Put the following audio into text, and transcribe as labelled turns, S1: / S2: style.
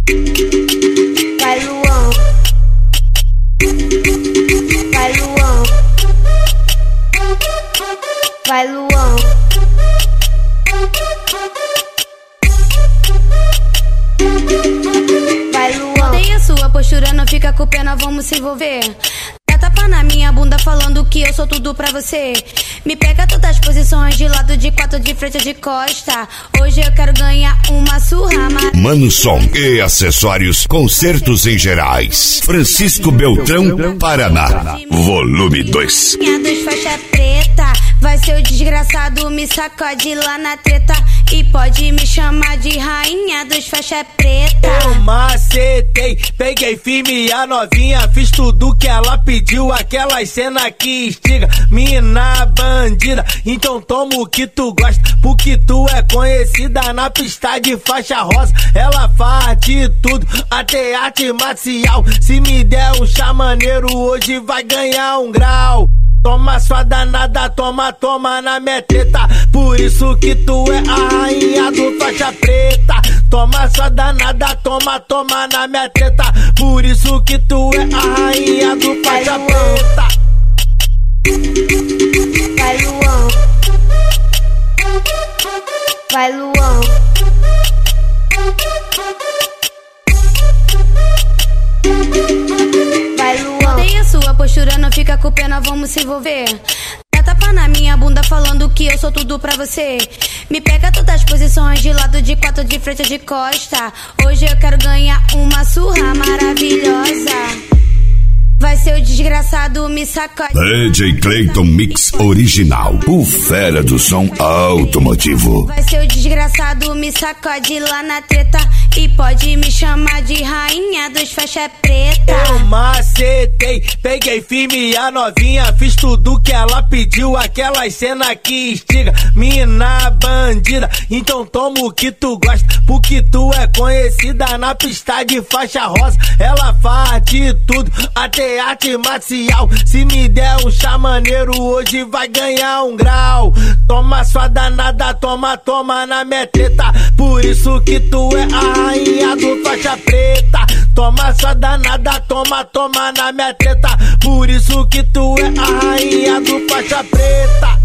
S1: Vai Luan, vai Luan, vai Luan. Vai Luan.
S2: Tem a sua postura, não fica com pena, vamos se envolver. Dá tapa na minha bunda falando que eu sou tudo pra você. Me pega todas as posições, de lado, de quatro, de frente ou de costa. Hoje eu quero ganhar uma surra.
S3: Manuson e acessórios, concertos em gerais. Francisco Beltrão, Paraná. Volume 2.
S2: Minha dos faixa preta, vai ser o desgraçado, me sacode lá na treta. E pode me chamar de rainha dos faixa preta.
S4: Eu macetei, peguei firme a novinha, fiz tudo que ela pediu, aquelas cena que instiga, mina bandida. Então toma o que tu gosta, porque tu é conhecida na pista de faixa rosa. Ela faz de tudo, até arte marcial. Se me der um chá maneiro, hoje vai ganhar um grau. Toma sua danada, toma, toma na minha treta. Por isso que tu é a rainha do faixa preta. Toma sua danada, toma, toma na minha treta. Por isso que tu é a rainha do faixa preta.
S1: Vai Luan, vai Luan. Vai Luan.
S2: Tem a sua postura, não fica com pena, vamos se envolver. Dá tapa na minha bunda falando que eu sou tudo pra você. Me pega todas as posições, de lado, de quatro, de frente ou de costa. Hoje eu quero ganhar uma surra maravilhosa. Vai ser o desgraçado, me sacode.
S3: DJ Clayton Mix Original, o fera do som automotivo.
S2: Vai ser o desgraçado, me sacode lá na treta. E pode me chamar de rainha dos faixa preta.
S4: Eu macetei, peguei firme a novinha, fiz tudo que ela pediu, aquelas cena que instiga, mina bandida. Então toma o que tu gosta, porque tu é conhecida na pista de faixa rosa. Ela faz de tudo, até arte marcial. Se me der um chá maneiro, hoje vai ganhar um grau. Toma sua danada, toma, toma na minha treta. Por isso que tu é a rainha do faixa preta. Toma sua danada, toma, toma na minha treta. Por isso que tu é a rainha do faixa preta.